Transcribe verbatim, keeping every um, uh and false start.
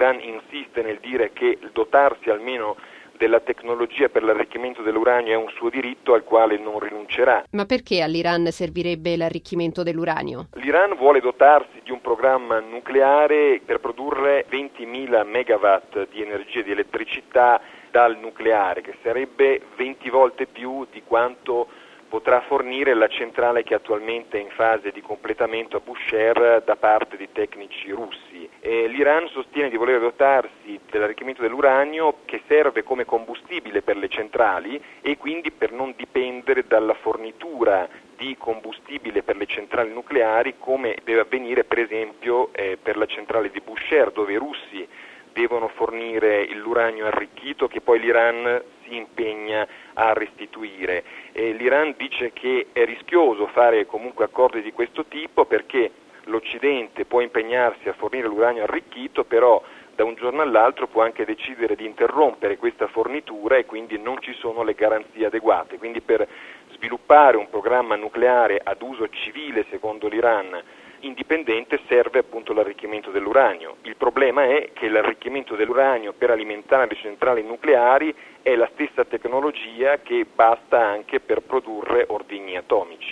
l'Iran insiste nel dire che dotarsi almeno della tecnologia per l'arricchimento dell'uranio è un suo diritto al quale non rinuncerà. Ma perché all'Iran servirebbe l'arricchimento dell'uranio? L'Iran vuole dotarsi di un programma nucleare per produrre ventimila megawatt di energia di elettricità dal nucleare, che sarebbe venti volte più di quanto potrà fornire la centrale che attualmente è in fase di completamento a Bushehr da parte di tecnici russi. E l'Iran sostiene di voler dotarsi dell'arricchimento dell'uranio che serve come combustibile per le centrali e quindi per non dipendere dalla fornitura di combustibile per le centrali nucleari, come deve avvenire per esempio eh, per la centrale di Bushehr, dove i russi devono fornire l'uranio arricchito che poi l'Iran si impegna a restituire. E l'Iran dice che è rischioso fare comunque accordi di questo tipo perché l'Occidente può impegnarsi a fornire l'uranio arricchito, però da un giorno all'altro può anche decidere di interrompere questa fornitura e quindi non ci sono le garanzie adeguate. Quindi per sviluppare un programma nucleare ad uso civile, secondo l'Iran, indipendente, serve appunto l'arricchimento dell'uranio. Il problema è che l'arricchimento dell'uranio per alimentare le centrali nucleari è la stessa tecnologia che basta anche per produrre ordigni atomici.